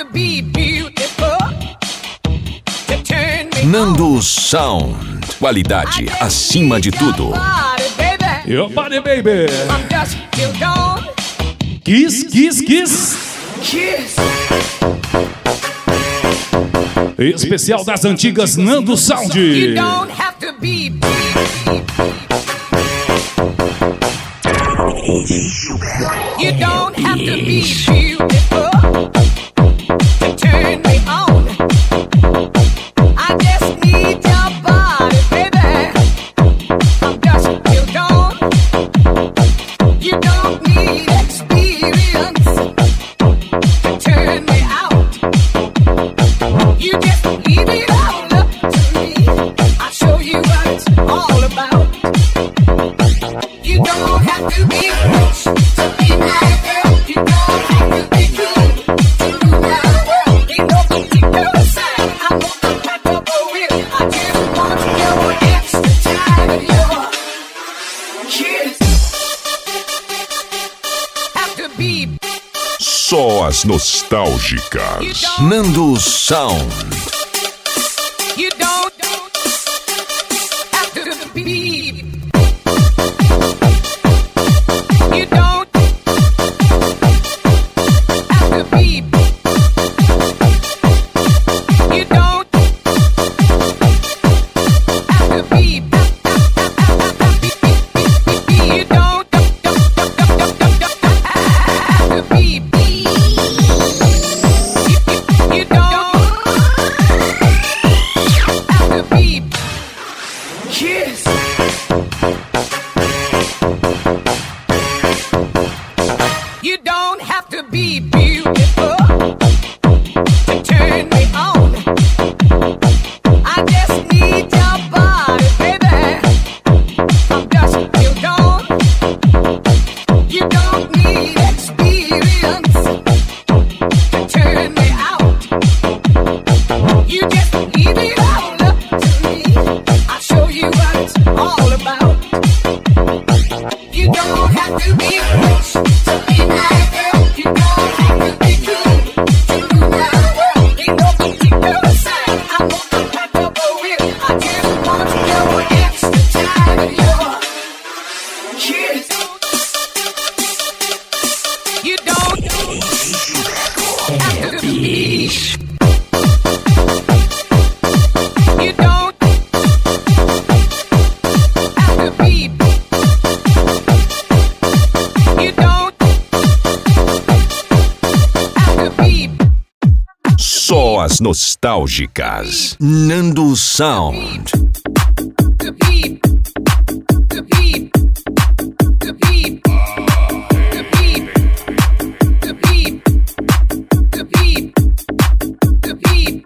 Nando Sound. Qualidade acima de tudo. Your body, baby. Kiss, kiss, kiss. Especial das antigas Nando Sound. You don't have to be. You don't have to be beautiful to turn me on. I just need your body, baby. I'm just you don't need experience to turn me out. You just leave it all up to me. I'll show you what it's all about. You don't have to be rich to be my girl. You don't have to be good to rule my world. Ain't no particular sign I want to pack up with. I just want your extra time and your kiss. Have to be. Só as nostálgicas. Nando Sound. You don't have to be. You don't have to be. You don't have to be. You don't have to be. You don't have to be. Kiss. You don't have to be beautiful to turn me on. I just need your body, baby. I'm just you don't need experience to turn me out. You just leave it all up to me. I'll show you what it's all about. You don't have to be rich to be my girl. You don't have to be good to rule my world. Ain't no particular sign I want to pack up with. I just want your extra time and your kiss. You don't have to be. You don't have to be. You don't have to be. Só as nostálgicas. Nando Sound.